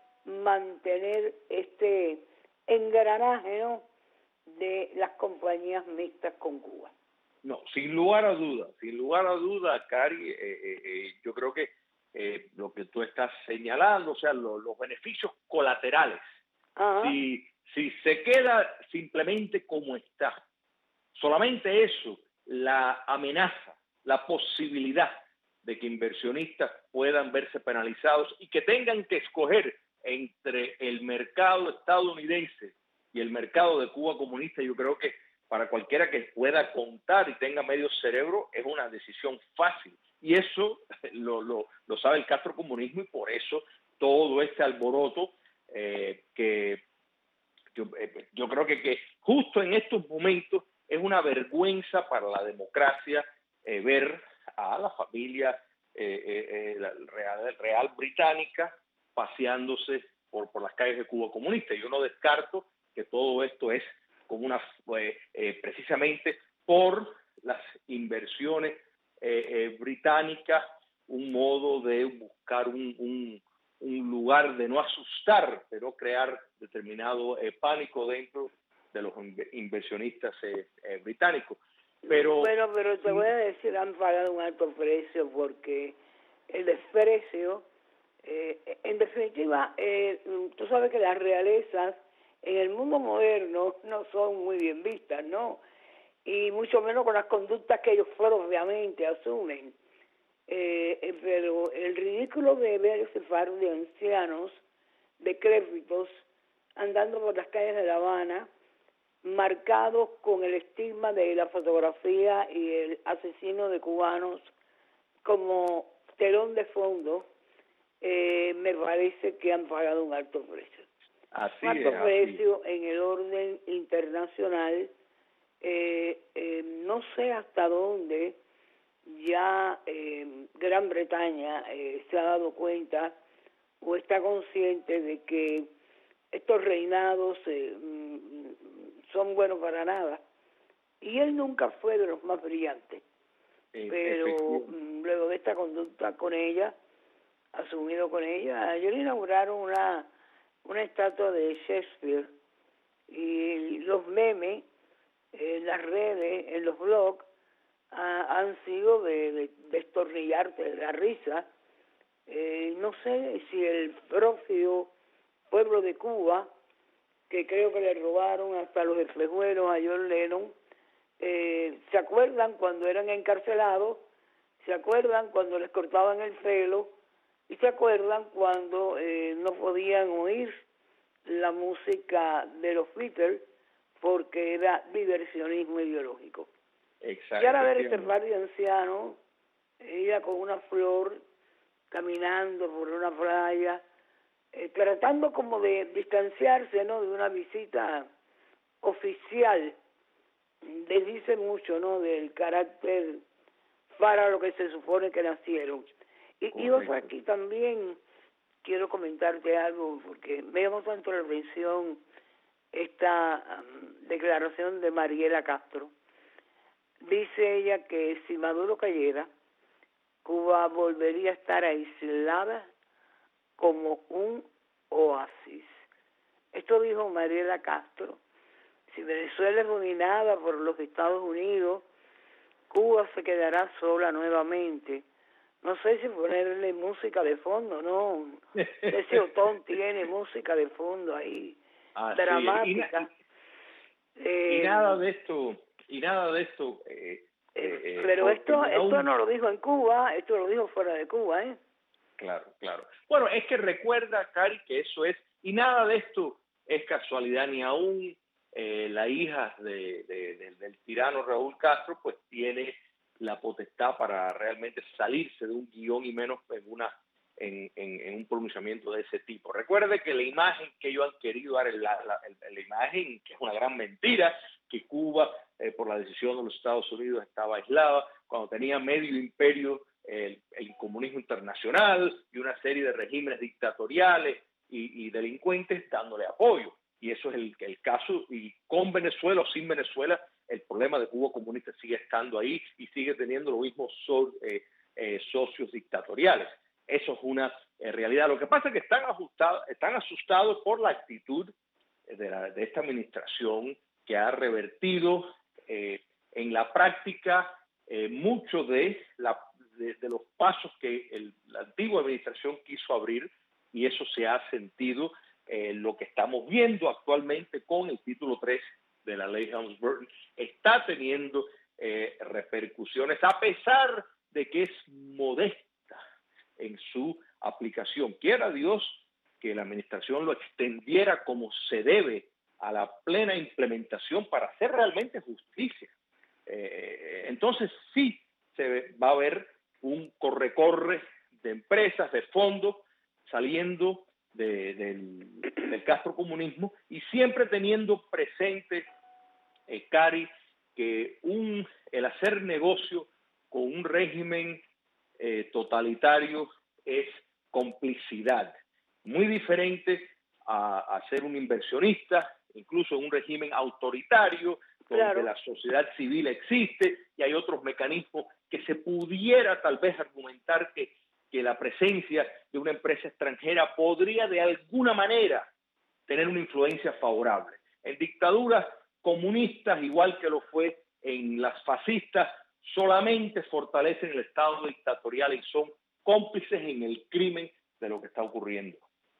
mantener este engranaje, ¿no?, de las compañías mixtas con Cuba. No, sin lugar a dudas, sin lugar a dudas, Cari, eh, eh, eh, yo creo que eh, lo que tú estás señalando, o sea, lo, los beneficios colaterales, si, si se queda simplemente como está, solamente eso, la amenaza, la posibilidad de que inversionistas puedan verse penalizados y que tengan que escoger entre el mercado estadounidense y el mercado de Cuba comunista, yo creo que para cualquiera que pueda contar y tenga medio cerebro es una decisión fácil. Y eso lo, lo, lo sabe el castrocomunismo y por eso todo este alboroto eh, que yo, eh, yo creo que, que justo en estos momentos es una vergüenza para la democracia eh, ver a la familia eh, eh, eh, la real, real británica paseándose por, por las calles de Cuba comunista. Yo no descarto que todo esto es como una eh, eh, precisamente por las inversiones eh, eh, británicas, un modo de buscar un, un, un lugar de no asustar, pero crear determinado eh, pánico dentro de los inversionistas eh, eh, británicos. Pero bueno, pero te voy a decir, han pagado un alto precio porque el desprecio, eh, en definitiva, eh, tú sabes que las realezas en el mundo moderno no son muy bien vistas, ¿no? Y mucho menos con las conductas que ellos propiamente asumen. Eh, eh, pero el ridículo de ver ese par de ancianos decrépitos andando por las calles de La Habana, marcados con el estigma de la fotografía y el asesino de cubanos como telón de fondo, eh, me parece que han pagado un alto precio. Así un alto es, precio así. En el orden internacional. Eh, eh, no sé hasta dónde ya eh, Gran Bretaña eh, se ha dado cuenta o está consciente de que estos reinados eh, son buenos para nada, y él nunca fue de los más brillantes, eh, pero luego de esta conducta con ella, asumido con ella, ayer inauguraron una una estatua de Shakespeare y los memes en las redes, en los blogs, ha, han sido de, de destornillarte de la risa. Eh, no sé si el propio pueblo de Cuba, que creo que le robaron hasta los espejuelos a John Lennon, eh, ¿se acuerdan cuando eran encarcelados? ¿Se acuerdan cuando les cortaban el pelo? ¿Y se acuerdan cuando eh, no podían oír la música de los Beatles porque era diversionismo ideológico? Exacto. Y ahora ver este par de ancianos, ella con una flor, caminando por una playa, eh, tratando como de distanciarse, ¿no?, de una visita oficial, les dice mucho, ¿no?, del carácter para lo que se supone que nacieron. Y, y yo aquí también quiero comentarte algo, porque me llamó tanto la atención esta um, declaración de Mariela Castro. Dice ella que si Maduro cayera, Cuba volvería a estar aislada como un oasis. Esto dijo Mariela Castro. Si Venezuela es dominada por los Estados Unidos, Cuba se quedará sola nuevamente. No sé si ponerle música de fondo, ¿no? Ese Otón tiene música de fondo ahí, Así dramática. Y, na eh, y nada de esto, y nada de esto. Eh, eh, pero esto esto no lo dijo en Cuba, esto lo dijo fuera de Cuba, ¿eh? Claro, claro. Bueno, es que recuerda, Cari, que eso es, y nada de esto es casualidad, ni aún eh, la hija de, de, de, del tirano Raúl Castro, pues tiene la potestad para realmente salirse de un guión y menos en una en, en, en un pronunciamiento de ese tipo. Recuerde que la imagen que ellos han querido dar, la, la, la, la imagen que es una gran mentira, que Cuba eh, por la decisión de los Estados Unidos estaba aislada, cuando tenía medio imperio el, el comunismo internacional y una serie de regímenes dictatoriales y, y delincuentes dándole apoyo. Y eso es el, el caso, y con Venezuela o sin Venezuela, el problema de Cuba comunista sigue estando ahí y sigue teniendo los mismos so, eh, eh, socios dictatoriales. Eso es una eh, realidad. Lo que pasa es que están, ajustados, están asustados por la actitud de, la, de esta administración, que ha revertido eh, en la práctica eh, mucho de, la, de, de los pasos que el, la antigua administración quiso abrir, y eso se ha sentido. Eh, lo que estamos viendo actualmente con el título tres de la ley Helms-Burton está teniendo eh, repercusiones, a pesar de que es modesta en su aplicación. Quiera Dios que la administración lo extendiera como se debe a la plena implementación para hacer realmente justicia. Eh, entonces sí se va a ver un corre-corre de empresas, de fondos, saliendo De, del, del castrocomunismo, y siempre teniendo presente, eh, Cari, que un, el hacer negocio con un régimen eh, totalitario es complicidad, muy diferente a, a ser un inversionista, incluso en un régimen autoritario, donde claro, la sociedad civil existe y hay otros mecanismos que se pudiera tal vez argumentar que que la presencia de una empresa extranjera podría de alguna manera tener una influencia favorable. En dictaduras comunistas, igual que lo fue en las fascistas, solamente fortalecen el Estado dictatorial y son cómplices en el crimen de lo que está ocurriendo.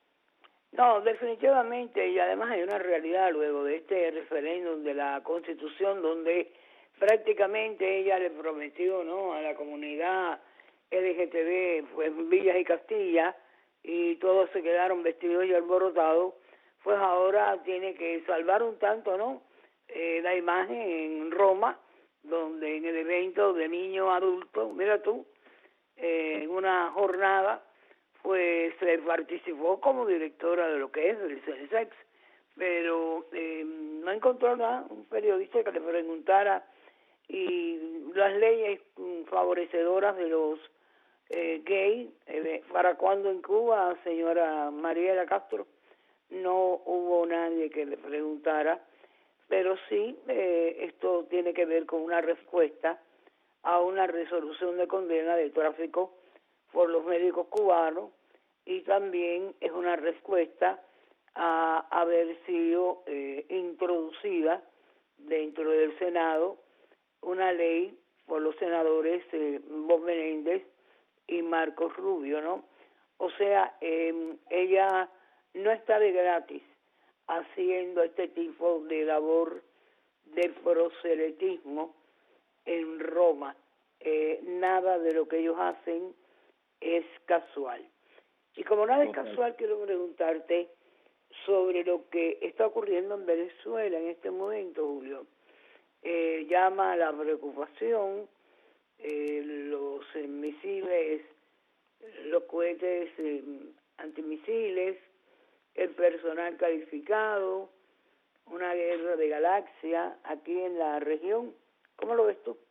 No, definitivamente, y además hay una realidad luego de este referéndum de la Constitución, donde prácticamente ella le prometió, ¿no?, a la comunidad L G T B, pues Villas y Castilla, y todos se quedaron vestidos y alborotados, pues ahora tiene que salvar un tanto, ¿no?, eh, la imagen en Roma, donde en el evento de niños adultos, mira tú, eh, en una jornada, pues se participó como directora de lo que es el CENESEX, pero eh, no encontró nada, un periodista que le preguntara, y las leyes favorecedoras de los eh, gays, eh, ¿para cuándo en Cuba, señora Mariela Castro? No hubo nadie que le preguntara, pero sí, eh, esto tiene que ver con una respuesta a una resolución de condena de tráfico por los médicos cubanos, y también es una respuesta a haber sido eh, introducida dentro del Senado una ley por los senadores eh, Bob Menéndez y Marcos Rubio, ¿no? O sea, eh, ella no está de gratis haciendo este tipo de labor de proselitismo en Roma. Eh, nada de lo que ellos hacen es casual. Y como nada es casual, quiero preguntarte sobre lo que está ocurriendo en Venezuela en este momento, Julio. Eh, llama a la preocupación eh, los eh, misiles, los cohetes eh, antimisiles, el personal calificado, una guerra de galaxia aquí en la región. ¿Cómo lo ves tú?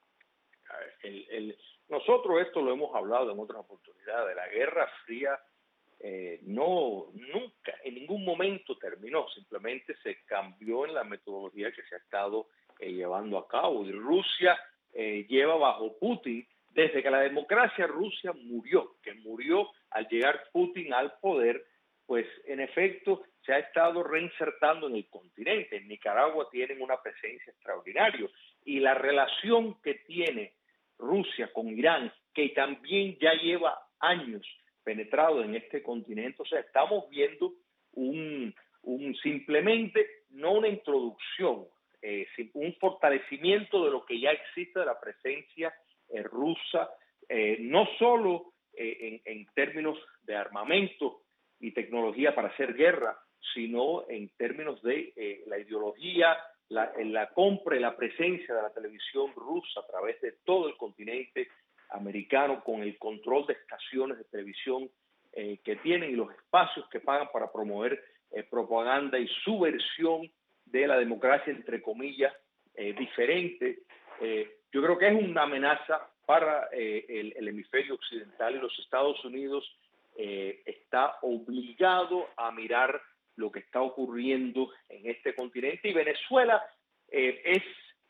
El, el, nosotros esto lo hemos hablado en otras oportunidades. La Guerra Fría eh, no nunca, en ningún momento terminó. Simplemente se cambió en la metodología que se ha estado eh, llevando a cabo. Y Rusia eh, lleva bajo Putin, desde que la democracia Rusia murió, que murió al llegar Putin al poder, pues en efecto se ha estado reinsertando en el continente. En Nicaragua tienen una presencia extraordinaria. Y la relación que tiene Rusia con Irán, que también ya lleva años penetrado en este continente, o sea, estamos viendo un, un simplemente, no una introducción, eh, un fortalecimiento de lo que ya existe de la presencia eh, rusa, eh, no solo eh, en, en términos de armamento y tecnología para hacer guerra, sino en términos de eh, la ideología, la, la compra y la presencia de la televisión rusa a través de todo el continente americano, con el control de estaciones de televisión eh, que tienen y los espacios que pagan para promover eh, propaganda y subversión de la democracia, entre comillas, eh, diferente. Eh, yo creo que es una amenaza para eh, el, el hemisferio occidental, y los Estados Unidos eh, está obligado a mirar lo que está ocurriendo en este continente, y Venezuela eh, es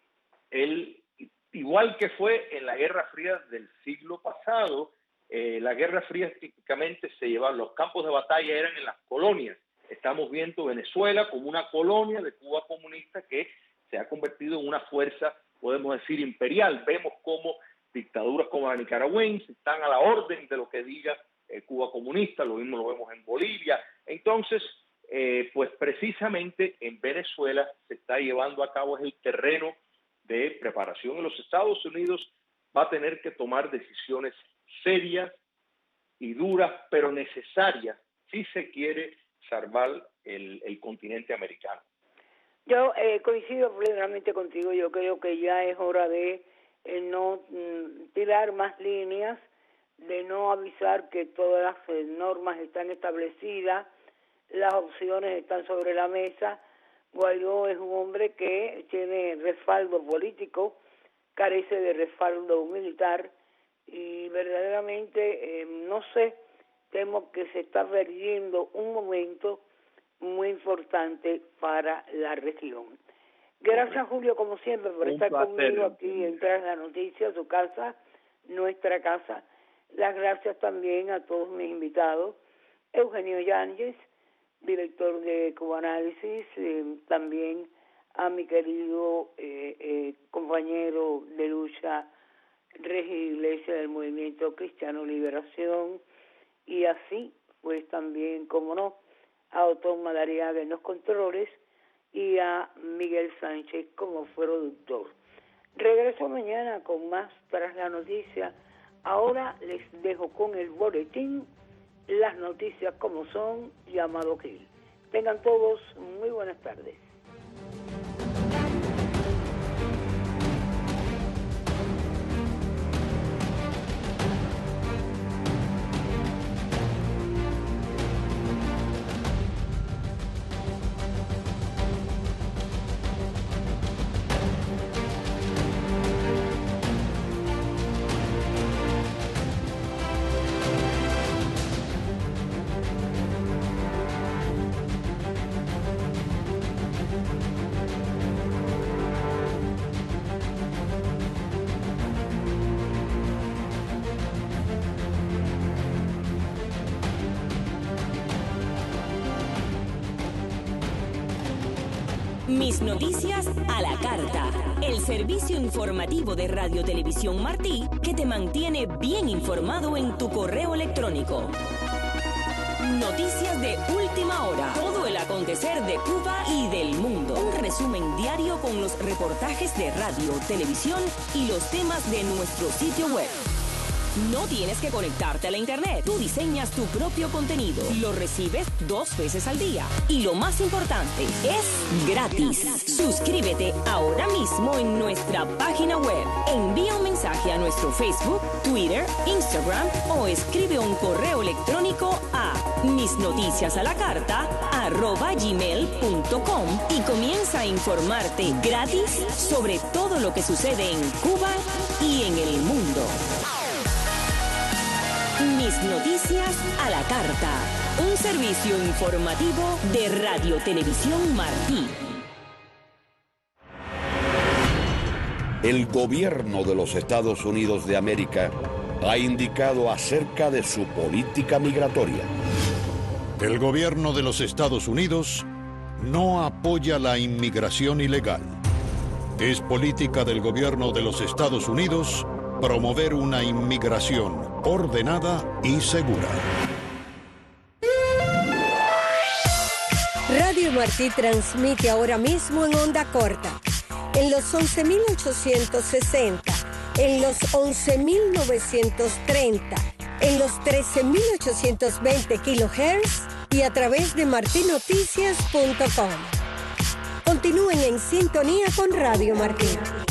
el, igual que fue en la Guerra Fría del siglo pasado. Eh, la Guerra Fría típicamente se llevaba, los campos de batalla eran en las colonias. Estamos viendo Venezuela como una colonia de Cuba comunista que se ha convertido en una fuerza, podemos decir, imperial. Vemos cómo dictaduras como la nicaragüense están a la orden de lo que diga eh, Cuba comunista, lo mismo lo vemos en Bolivia. Entonces, eh, pues precisamente en Venezuela se está llevando a cabo, es el terreno de preparación, y los Estados Unidos va a tener que tomar decisiones serias y duras, pero necesarias, si se quiere salvar el, el continente americano. Yo eh, coincido plenamente contigo. Yo creo que ya es hora de eh, no mm, tirar más líneas, de no avisar que todas las eh, normas están establecidas, las opciones están sobre la mesa. Guaidó es un hombre que tiene respaldo político, carece de respaldo militar, y verdaderamente, eh, no sé, temo que se está perdiendo un momento muy importante para la región. Gracias, Julio, como siempre, por Un estar placer. conmigo aquí en Tras la Noticia, su casa, nuestra casa. Las gracias también a todos mis invitados. Eugenio Yáñez, director de Cubanálisis, eh, también a mi querido eh, eh, compañero de lucha, Regis Iglesias, del Movimiento Cristiano Liberación, y así, pues también, como no, a Otón Madariaga en los controles y a Miguel Sánchez como productor. Regreso mañana con más Tras la Noticia. Ahora les dejo con el boletín, las noticias como son, llamado Gil. Tengan todos muy buenas tardes. Mis noticias a la carta. El servicio informativo de Radio Televisión Martí que te mantiene bien informado en tu correo electrónico. Noticias de última hora. Todo el acontecer de Cuba y del mundo. Un resumen diario con los reportajes de radio, televisión y los temas de nuestro sitio web. No tienes que conectarte a la internet. Tú diseñas tu propio contenido. Lo recibes dos veces al día. Y lo más importante, es gratis. Suscríbete ahora mismo en nuestra página web. Envía un mensaje a nuestro Facebook, Twitter, Instagram o escribe un correo electrónico a misnoticiasalacarta arroba gmail punto com y comienza a informarte gratis sobre todo lo que sucede en Cuba y en el mundo. Mis noticias a la carta. Un servicio informativo de Radio Televisión Martí. El gobierno de los Estados Unidos de América ha indicado acerca de su política migratoria. El gobierno de los Estados Unidos no apoya la inmigración ilegal. Es política del gobierno de los Estados Unidos promover una inmigración ordenada y segura. Radio Martí transmite ahora mismo en onda corta, en los once mil ochocientos sesenta, en los once mil novecientos treinta, en los trece mil ochocientos veinte kilohertz y a través de marti noticias punto com. Continúen en sintonía con Radio Martí.